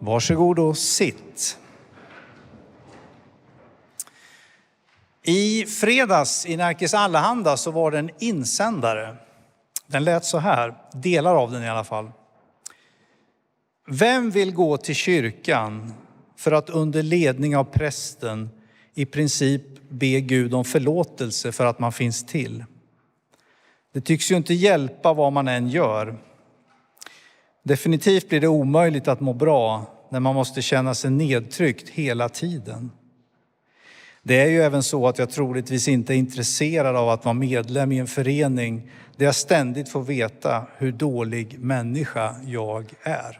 Varsågod och sitt. I fredags i Närkes Allehanda så var det en insändare. Den lät så här, delar av den i alla fall. Vem vill gå till kyrkan för att under ledning av prästen i princip be Gud om förlåtelse för att man finns till? Det tycks ju inte hjälpa vad man än gör. Definitivt blir det omöjligt att må bra när man måste känna sig nedtryckt hela tiden. Det är ju även så att jag troligtvis inte är intresserad av att vara medlem i en förening där jag ständigt får veta hur dålig människa jag är.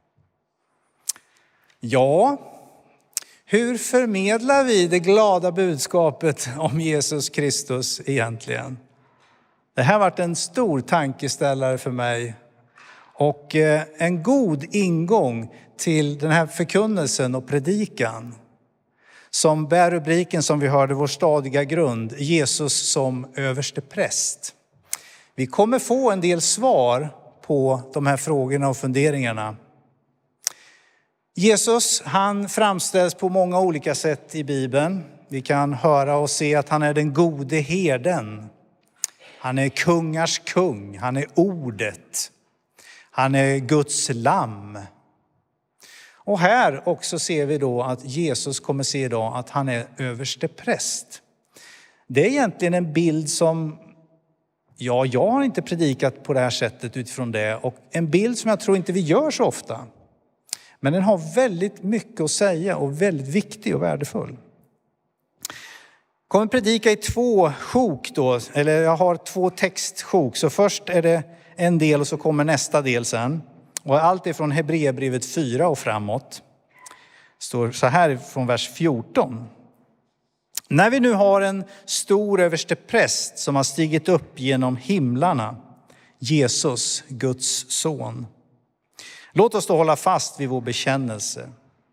Ja, hur förmedlar vi det glada budskapet om Jesus Kristus egentligen? Det här har varit en stor tankeställare för mig och en god ingång till den här förkunnelsen och predikan som bär rubriken som vi hörde, vår stadiga grund, Jesus som överste präst. Vi kommer få en del svar på de här frågorna och funderingarna. Jesus, han framställs på många olika sätt i Bibeln. Vi kan höra och se att han är den gode herden. Han är kungars kung, han är ordet. Han är Guds lamm. Och här också ser vi då att Jesus kommer se idag att han är överste präst. Det är egentligen en bild som, jag har inte predikat på det här sättet utifrån det. Och en bild som jag tror inte vi gör så ofta. Men den har väldigt mycket att säga och väldigt viktig och värdefull. Jag kommer predika i 2 sjok då, eller jag har 2 textsjok. Så först är det en del och så kommer nästa del sen. Och allt är från Hebreerbrevet 4 och framåt. Det står så här från vers 14. När vi nu har en stor överste präst som har stigit upp genom himlarna, Jesus, Guds son. Låt oss då hålla fast vid vår bekännelse.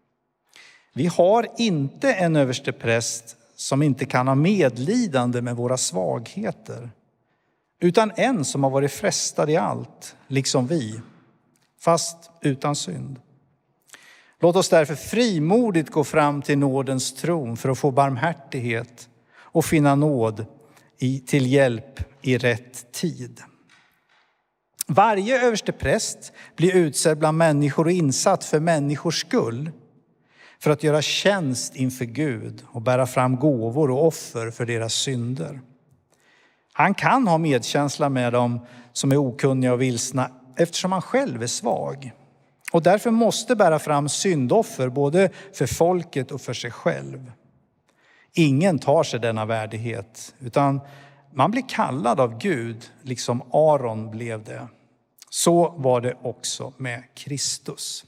Vi har inte en överste präst som inte kan ha medlidande med våra svagheter, utan en som har varit frestad i allt, liksom vi, fast utan synd. Låt oss därför frimodigt gå fram till nådens tron för att få barmhärtighet och finna nåd till hjälp i rätt tid. Varje överste präst blir utsedd bland människor och insatt för människors skull för att göra tjänst inför Gud och bära fram gåvor och offer för deras synder. Han kan ha medkänsla med dem som är okunniga och vilsna eftersom han själv är svag. Och därför måste bära fram syndoffer både för folket och för sig själv. Ingen tar sig denna värdighet utan man blir kallad av Gud liksom Aron blev det. Så var det också med Kristus.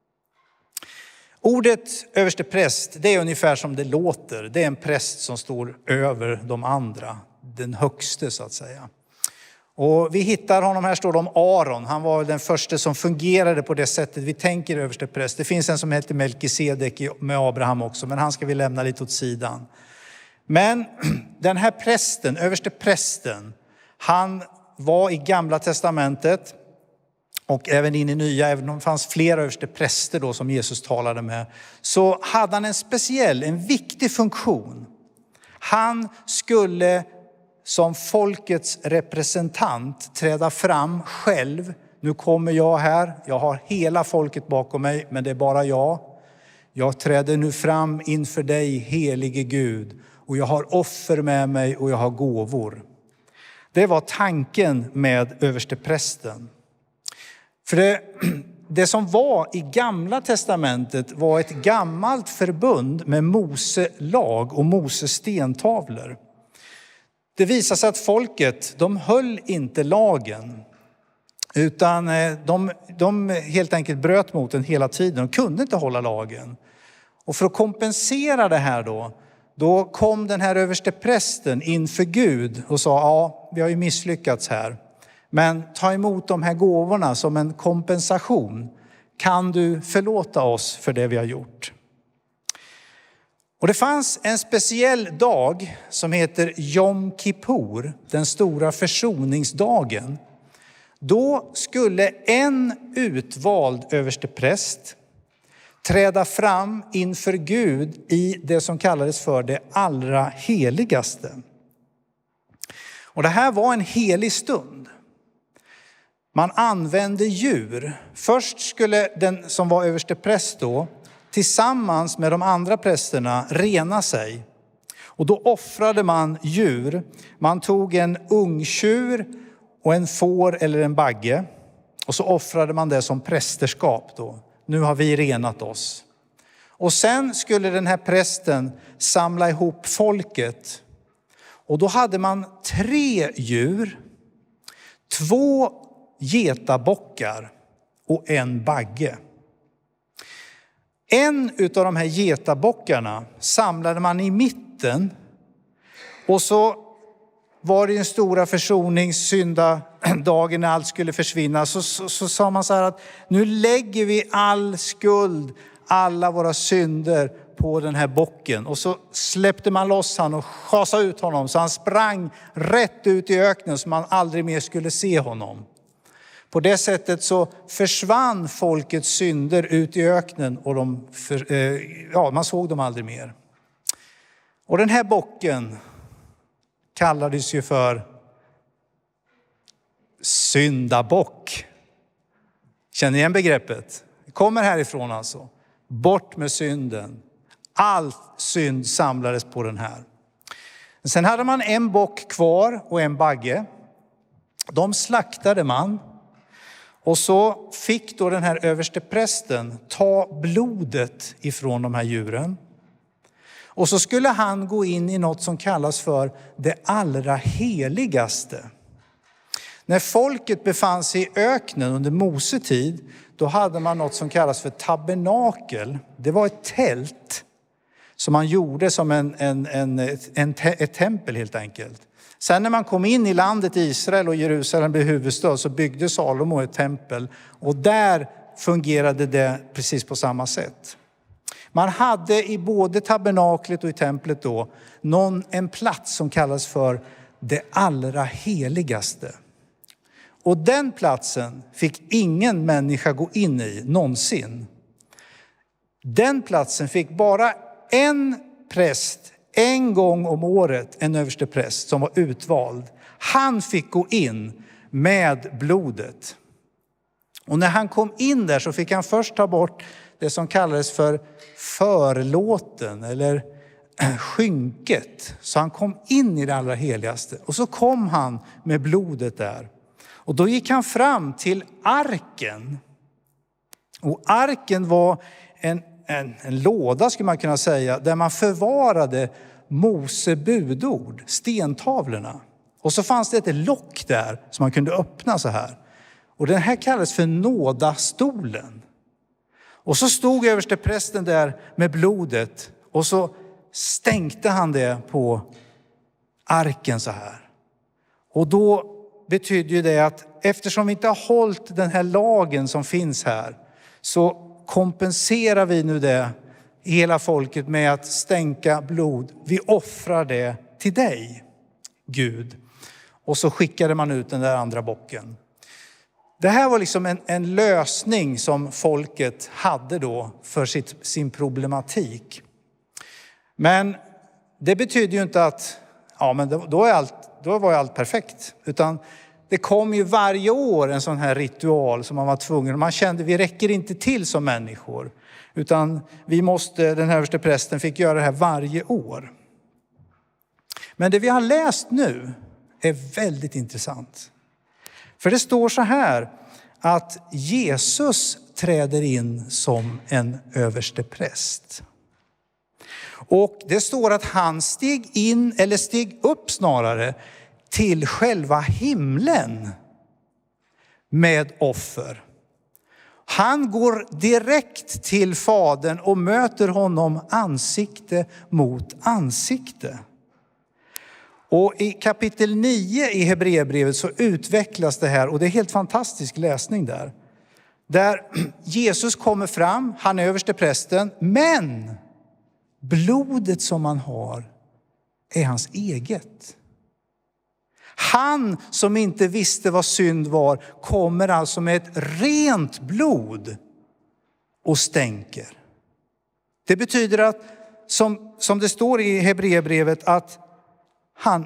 Ordet överste präst, det är ungefär som det låter. Det är en präst som står över de andra, den högste så att säga. Och vi hittar honom, här står det om Aron. Han var den första som fungerade på det sättet vi tänker överste präst. Det finns en som heter Melkisedek med Abraham också, men han ska vi lämna lite åt sidan. Men den här prästen, överste prästen, han var i Gamla testamentet och även in i Nya, även om det fanns flera överste präster då som Jesus talade med, så hade han en viktig funktion. Han skulle som folkets representant träda fram själv. Nu kommer jag här, jag har hela folket bakom mig, men det är bara jag. Jag träder nu fram inför dig, helige Gud, och jag har offer med mig och jag har gåvor. Det var tanken med översteprästen. För det som var i Gamla testamentet var ett gammalt förbund med Mose lag och Mose stentavlor. Det visade sig att folket, de höll inte lagen, utan de helt enkelt bröt mot den hela tiden. De kunde inte hålla lagen. Och för att kompensera det här då kom den här översteprästen inför Gud och sa, ja, vi har ju misslyckats här. Men ta emot de här gåvorna som en kompensation. Kan du förlåta oss för det vi har gjort? Och det fanns en speciell dag som heter Jom Kippur, den stora försoningsdagen. Då skulle en utvald överstepräst träda fram inför Gud i det som kallades för det allra heligaste. Och det här var en helig stund. Man använde djur. Först skulle den som var överstepräst då tillsammans med de andra prästerna rena sig. Och då offrade man djur. Man tog en ungtjur och en får eller en bagge. Och så offrade man det som prästerskap då. Nu har vi renat oss. Och sen skulle den här prästen samla ihop folket. Och då hade man 3 djur, 2 getabockar och en bagge. En utav de här getabockarna samlade man i mitten. Och så var det en stora försoningssyndagen när allt skulle försvinna. Så sa man så här att nu lägger vi all skuld, alla våra synder på den här bocken. Och så släppte man loss han och schasade ut honom. Så han sprang rätt ut i öknen så man aldrig mer skulle se honom. På det sättet så försvann folkets synder ut i öknen och man såg dem aldrig mer. Och den här bocken kallades ju för syndabock. Känner ni igen begreppet? Det kommer härifrån alltså. Bort med synden. All synd samlades på den här. Sen hade man en bock kvar och en bagge. De slaktade man. Och så fick då den här översteprästen ta blodet ifrån de här djuren. Och så skulle han gå in i något som kallas för det allra heligaste. När folket befann sig i öknen under Mosetid, då hade man något som kallas för tabernakel. Det var ett tält som man gjorde som ett tempel helt enkelt. Sen när man kom in i landet Israel och Jerusalem blev huvudstad så byggde Salomo ett tempel. Och där fungerade det precis på samma sätt. Man hade i både tabernaklet och i templet då en plats som kallas för det allra heligaste. Och den platsen fick ingen människa gå in i någonsin. Den platsen fick bara en präst en gång om året, en överste präst som var utvald. Han fick gå in med blodet. Och när han kom in där så fick han först ta bort det som kallades för förlåten eller skynket. Så han kom in i det allra heligaste. Och så kom han med blodet där. Och då gick han fram till arken. Och arken var en låda skulle man kunna säga. Där man förvarade Mose budord, stentavlorna. Och så fanns det ett lock där som man kunde öppna så här. Och den här kallades för nådastolen. Och så stod översteprästen där med blodet. Och så stänkte han det på arken så här. Och då betyder ju det att eftersom vi inte har hållit den här lagen som finns här. Så kompenserar vi nu det hela folket med att stänka blod. Vi offrar det till dig, Gud. Och så skickade man ut den där andra bocken. Det här var liksom en lösning som folket hade då för sin problematik. Men det betyder ju inte att då var allt perfekt. Utan det kom ju varje år en sån här ritual som man var tvungen. Man kände vi räcker inte till som människor. Utan den överste prästen fick göra det här varje år. Men det vi har läst nu är väldigt intressant. För det står så här att Jesus träder in som en överste präst. Och det står att han steg upp snarare till själva himlen med offer. Han går direkt till Fadern och möter honom ansikte mot ansikte. Och i kapitel 9 i Hebreerbrevet så utvecklas det här och det är helt fantastisk läsning där. Där Jesus kommer fram, han är överste prästen, men blodet som han har är hans eget. Han som inte visste vad synd var kommer alltså med ett rent blod och stänker. Det betyder att, som det står i Hebreerbrevet, att han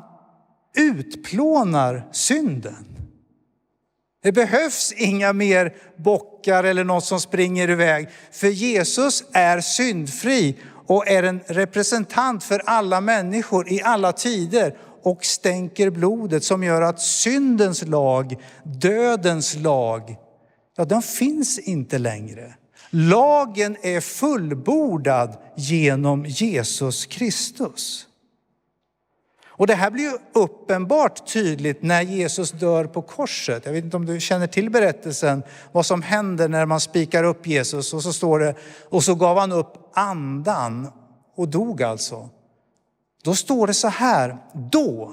utplånar synden. Det behövs inga mer bockar eller något som springer iväg. För Jesus är syndfri och är en representant för alla människor i alla tider. Och stänker blodet som gör att syndens lag, dödens lag, ja, den finns inte längre. Lagen är fullbordad genom Jesus Kristus. Och det här blir ju uppenbart tydligt när Jesus dör på korset. Jag vet inte om du känner till berättelsen, vad som händer när man spikar upp Jesus. Och så står det, och så gav han upp andan och dog alltså. Då står det så här, då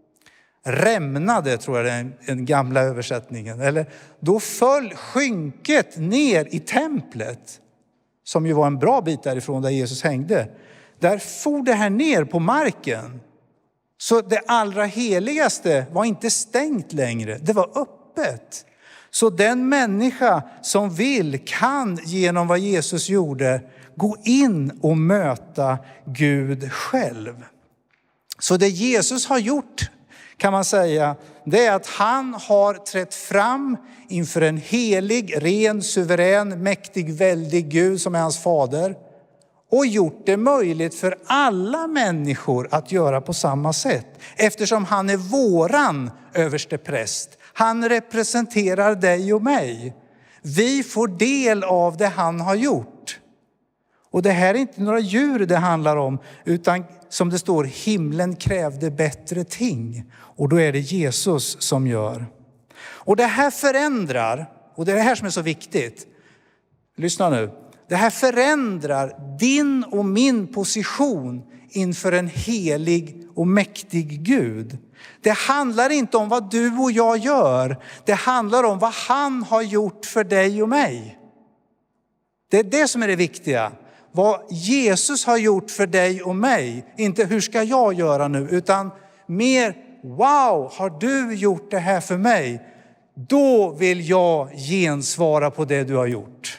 rämnade, tror jag det är den gamla översättningen. Eller då föll skynket ner i templet, som ju var en bra bit därifrån där Jesus hängde. Där for det här ner på marken. Så det allra heligaste var inte stängt längre, det var öppet. Så den människa som vill kan genom vad Jesus gjorde gå in och möta Gud själv. Så det Jesus har gjort, kan man säga, det är att han har trätt fram inför en helig, ren, suverän, mäktig, väldig Gud som är hans fader. Och gjort det möjligt för alla människor att göra på samma sätt. Eftersom han är våran överstepräst. Han representerar dig och mig. Vi får del av det han har gjort. Och det här är inte några djur det handlar om, utan som det står, himlen krävde bättre ting. Och då är det Jesus som gör. Och det här förändrar, och det är det här som är så viktigt. Lyssna nu. Det här förändrar din och min position inför en helig och mäktig Gud. Det handlar inte om vad du och jag gör. Det handlar om vad han har gjort för dig och mig. Det är det som är det viktiga. Vad Jesus har gjort för dig och mig. Inte hur ska jag göra nu, utan mer, wow, har du gjort det här för mig? Då vill jag gensvara på det du har gjort.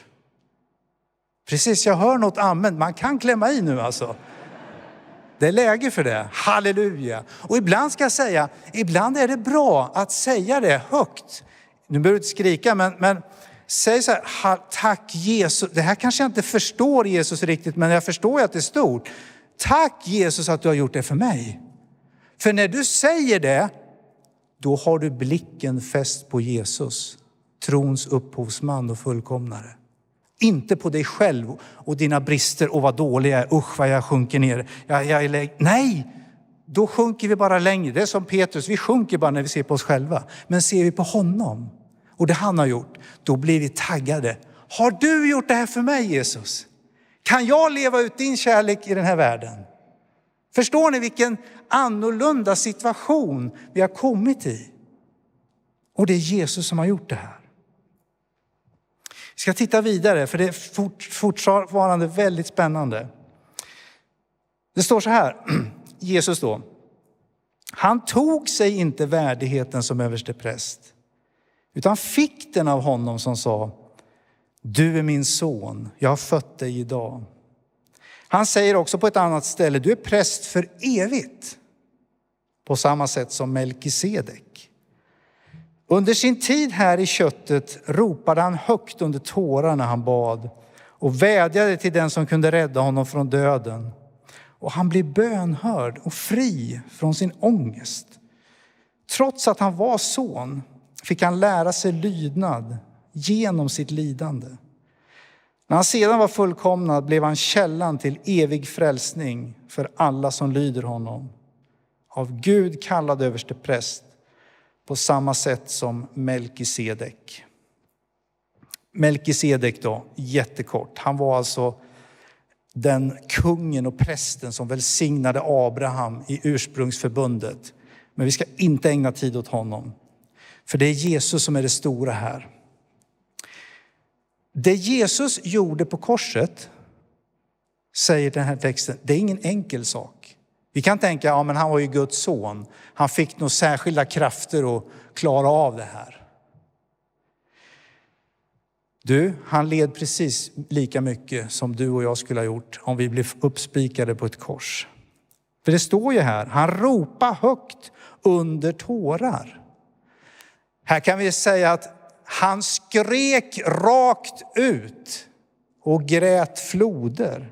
Precis, jag hör något amen. Man kan klämma i nu alltså. Det är läge för det. Halleluja. Och ibland ska jag säga, ibland är det bra att säga det högt. Nu behöver du inte skrika, men säg så här, tack Jesus. Det här kanske jag inte förstår Jesus riktigt, men jag förstår att det är stort. Tack Jesus att du har gjort det för mig. För när du säger det, då har du blicken fäst på Jesus. Trons upphovsman och fullkomnare. Inte på dig själv och dina brister och vad dålig jag är. Usch vad jag sjunker ner. Nej, då sjunker vi bara längre. Det är som Petrus, vi sjunker bara när vi ser på oss själva. Men ser vi på honom och det han har gjort, då blir vi taggade. Har du gjort det här för mig Jesus? Kan jag leva ut din kärlek i den här världen? Förstår ni vilken annorlunda situation vi har kommit i? Och det är Jesus som har gjort det här. Vi ska titta vidare, för det är fortfarande väldigt spännande. Det står så här, Jesus då. Han tog sig inte värdigheten som överstepräst, utan fick den av honom som sa, du är min son, jag har fött dig idag. Han säger också på ett annat ställe, du är präst för evigt. På samma sätt som Melkisedek. Under sin tid här i köttet ropade han högt under tårar när han bad. Och vädjade till den som kunde rädda honom från döden. Och han blev bönhörd och fri från sin ångest. Trots att han var son fick han lära sig lydnad genom sitt lidande. När han sedan var fullkomnad blev han källan till evig frälsning för alla som lyder honom. Av Gud kallad överstepräst på samma sätt som Melkisedek. Melkisedek då, jättekort. Han var alltså den kungen och prästen som välsignade Abraham i ursprungsförbundet. Men vi ska inte ägna tid åt honom. För det är Jesus som är det stora här. Det Jesus gjorde på korset, säger den här texten, det är ingen enkel sak. Vi kan tänka, ja men han var ju Guds son. Han fick nog särskilda krafter att klara av det här. Han led precis lika mycket som du och jag skulle ha gjort om vi blev uppspikade på ett kors. För det står ju här, han ropade högt under tårar. Här kan vi säga att han skrek rakt ut och grät floder.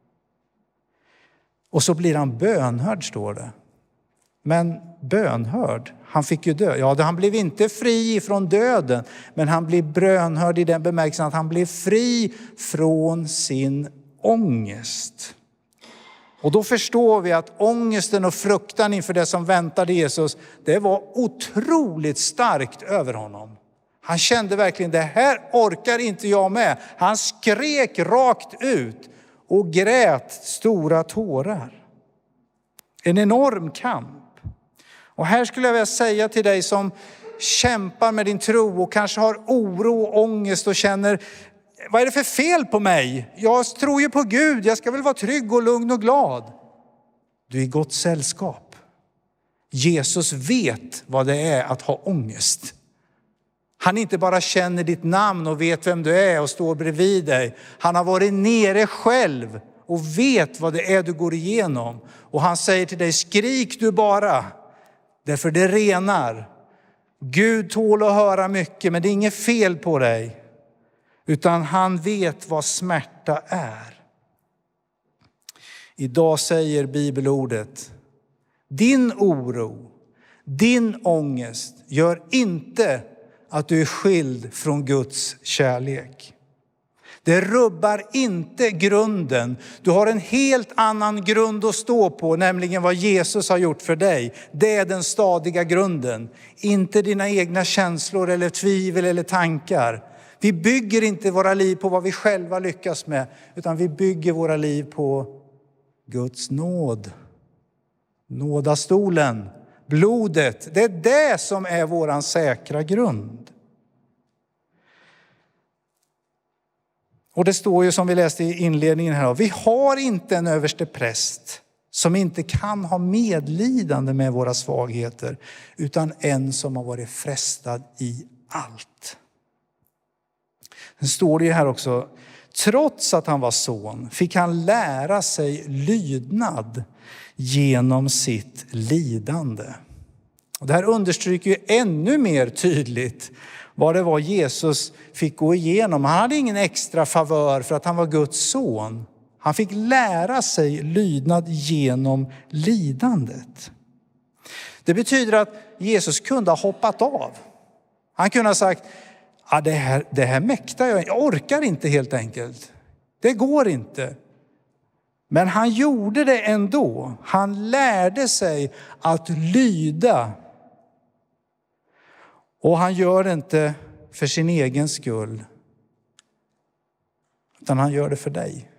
Och så blir han bönhörd, står det. Men bönhörd, han fick ju dö. Ja, han blev inte fri från döden, men han blev bönhörd i den bemärkelsen att han blev fri från sin ångest. Och då förstår vi att ångesten och fruktan inför det som väntade Jesus, det var otroligt starkt över honom. Han kände verkligen, det här orkar inte jag med. Han skrek rakt ut och grät stora tårar. En enorm kamp. Och här skulle jag vilja säga till dig som kämpar med din tro och kanske har oro och ångest och känner, vad är det för fel på mig? Jag tror ju på Gud, jag ska väl vara trygg och lugn och glad. Du är i gott sällskap. Jesus vet vad det är att ha ångest. Han inte bara känner ditt namn och vet vem du är och står bredvid dig. Han har varit nere själv och vet vad det är du går igenom. Och han säger till dig, skrik du bara. Därför det renar. Gud tål att höra mycket, men det är inget fel på dig. Utan han vet vad smärta är. Idag säger bibelordet, din oro, din ångest gör inte att du är skild från Guds kärlek. Det rubbar inte grunden. Du har en helt annan grund att stå på, nämligen vad Jesus har gjort för dig. Det är den stadiga grunden. Inte dina egna känslor eller tvivel eller tankar. Vi bygger inte våra liv på vad vi själva lyckas med, utan vi bygger våra liv på Guds nåd. Nådastolen, blodet, det är det som är våran säkra grund. Och det står ju som vi läste i inledningen här, vi har inte en överste präst som inte kan ha medlidande med våra svagheter, utan en som har varit frestad i allt. Det står det ju här också, trots att han var son fick han lära sig lydnad genom sitt lidande. Och det här understryker ju ännu mer tydligt vad det var Jesus fick gå igenom. Han hade ingen extra favör för att han var Guds son. Han fick lära sig lydnad genom lidandet. Det betyder att Jesus kunde ha hoppat av. Han kunde ha sagt, det här mäktar jag orkar inte helt enkelt. Det går inte. Men han gjorde det ändå. Han lärde sig att lyda. Och han gör det inte för sin egen skull, utan han gör det för dig.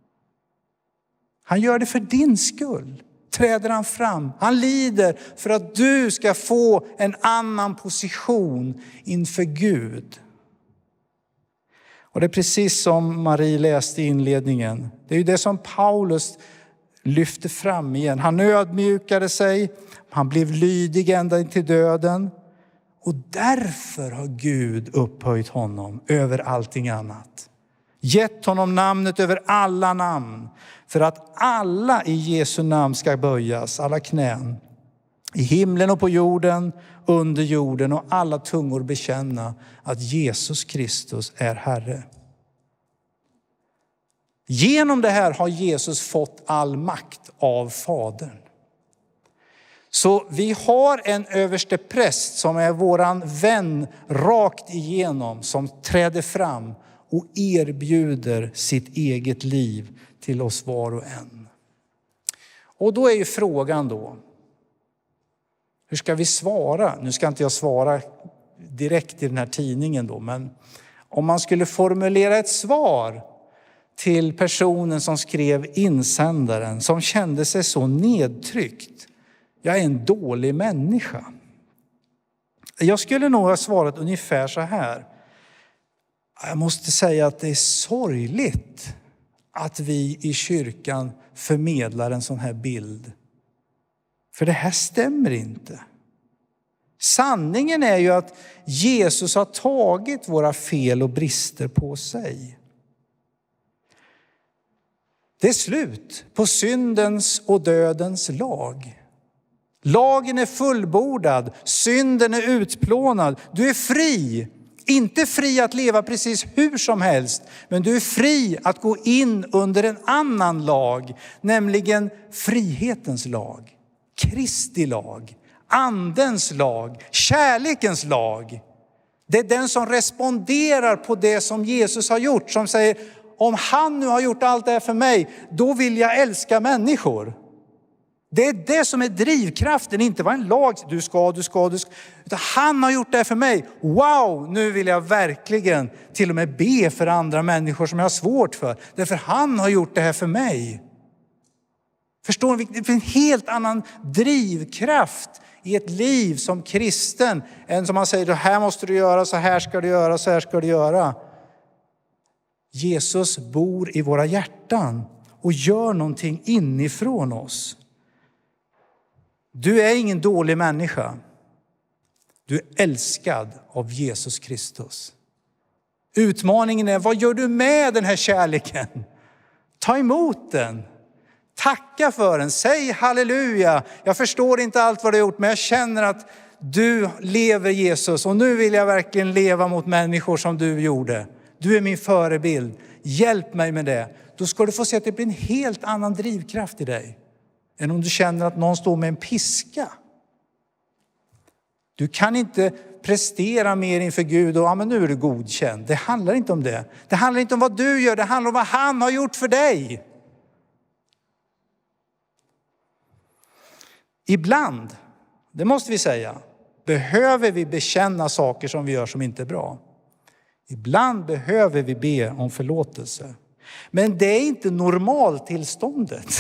Han gör det för din skull. Träder han fram. Han lider för att du ska få en annan position inför Gud. Och det är precis som Marie läste i inledningen. Det är ju det som Paulus lyfter fram igen. Han ödmjukade sig. Han blev lydig ända till döden. Och därför har Gud upphöjt honom över allting annat. Gett honom namnet över alla namn. För att alla i Jesu namn ska böjas, alla knän. I himlen och på jorden, under jorden, och alla tungor bekänna att Jesus Kristus är Herre. Genom det här har Jesus fått all makt av Fadern. Så vi har en överste präst som är våran vän rakt igenom, som träder fram och erbjuder sitt eget liv till oss var och en. Och då är ju frågan då, hur ska vi svara? Nu ska inte jag svara direkt i den här tidningen då, men om man skulle formulera ett svar till personen som skrev insändaren, som kände sig så nedtryckt. Jag är en dålig människa. Jag skulle nog ha svarat ungefär så här. Jag måste säga att det är sorgligt att vi i kyrkan förmedlar en sån här bild. För det här stämmer inte. Sanningen är ju att Jesus har tagit våra fel och brister på sig. Det är slut på syndens och dödens lag. Lagen är fullbordad, synden är utplånad. Du är fri, inte fri att leva precis hur som helst, men du är fri att gå in under en annan lag, nämligen frihetens lag, Kristi lag, andens lag, kärlekens lag. Det är den som responderar på det som Jesus har gjort, som säger, om han nu har gjort allt det här för mig, då vill jag älska människor. Det är det som är drivkraften, inte vad en lag, du ska. Utan han har gjort det här för mig. Wow, nu vill jag verkligen till och med be för andra människor som jag har svårt för. Därför han har gjort det här för mig. Förstår ni? Det finns en helt annan drivkraft i ett liv som kristen än som man säger, det här måste du göra, så här ska du göra, så här ska du göra. Jesus bor i våra hjärtan och gör någonting inifrån oss. Du är ingen dålig människa. Du är älskad av Jesus Kristus. Utmaningen är, vad gör du med den här kärleken? Ta emot den. Tacka för den. Säg halleluja. Jag förstår inte allt vad du har gjort, men jag känner att du lever, Jesus. Och nu vill jag verkligen leva mot människor som du gjorde. Du är min förebild. Hjälp mig med det. Då ska du få se att det blir en helt annan drivkraft i dig. Än om du känner att någon står med en piska. Du kan inte prestera mer inför Gud och men nu är du godkänd. Det handlar inte om det. Det handlar inte om vad du gör. Det handlar om vad han har gjort för dig. Ibland, det måste vi säga, behöver vi bekänna saker som vi gör som inte är bra. Ibland behöver vi be om förlåtelse. Men det är inte normaltillståndet.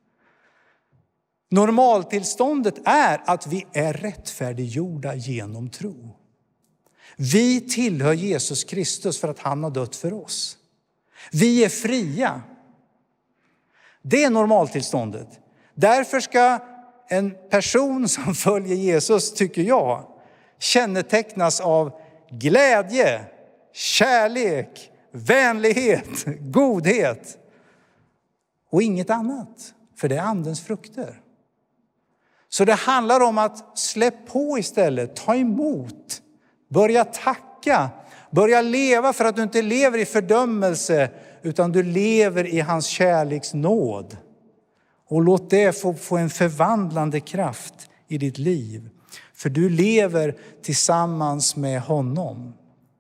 Normaltillståndet är att vi är rättfärdiggjorda genom tro. Vi tillhör Jesus Kristus för att han har dött för oss. Vi är fria. Det är normaltillståndet. Därför ska en person som följer Jesus, tycker jag, kännetecknas av glädje, kärlek, vänlighet, godhet och inget annat. För det är andens frukter. Så det handlar om att släpp på istället, ta emot, börja tacka, börja leva för att du inte lever i fördömelse utan du lever i hans kärleksnåd. Och låt det få en förvandlande kraft i ditt liv. För du lever tillsammans med honom.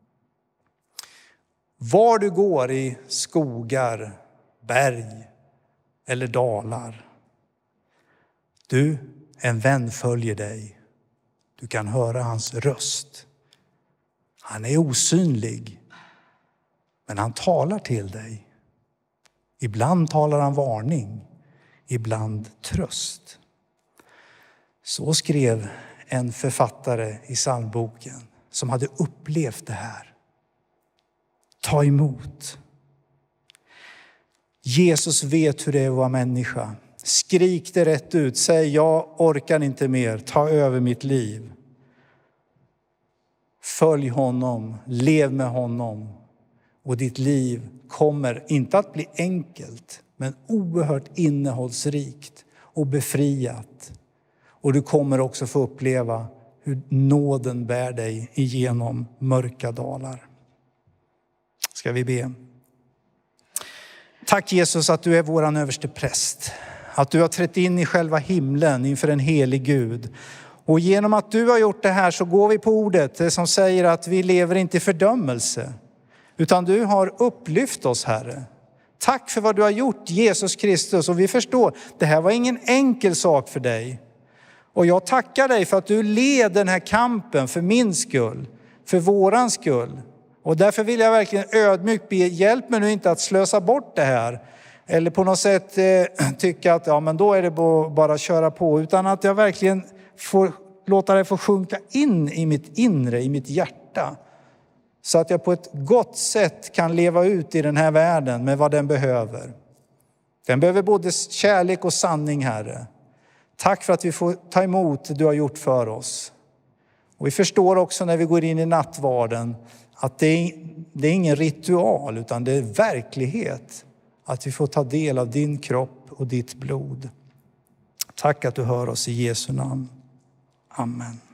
Var du går i skogar, berg eller dalar. En vän följer dig. Du kan höra hans röst. Han är osynlig. Men han talar till dig. Ibland talar han varning. Ibland tröst. Så skrev en författare i psalmboken som hade upplevt det här. Ta emot. Jesus vet hur det är att vara människa. Skrik det rätt ut. Säg, jag orkar inte mer. Ta över mitt liv. Följ honom. Lev med honom. Och ditt liv kommer inte att bli enkelt. Men oerhört innehållsrikt och befriat. Och du kommer också få uppleva hur nåden bär dig igenom mörka dalar. Ska vi be. Tack Jesus att du är våran överste präst. Att du har trätt in i själva himlen inför en helig Gud. Och genom att du har gjort det här så går vi på ordet. Det som säger att vi lever inte i fördömelse. Utan du har upplyft oss, Herre. Tack för vad du har gjort, Jesus Kristus. Och vi förstår, det här var ingen enkel sak för dig. Och jag tackar dig för att du led den här kampen för min skull. För våran skull. Och därför vill jag verkligen ödmjukt be, hjälp mig nu inte att slösa bort det här. Eller på något sätt tycka att men då är det bara att köra på. Utan att jag verkligen får låta det få sjunka in i mitt inre, i mitt hjärta. Så att jag på ett gott sätt kan leva ut i den här världen med vad den behöver. Den behöver både kärlek och sanning, Herre. Tack för att vi får ta emot det du har gjort för oss. Och vi förstår också när vi går in i nattvarden att det är ingen ritual utan det är verklighet. Att vi får ta del av din kropp och ditt blod. Tack att du hör oss i Jesu namn. Amen.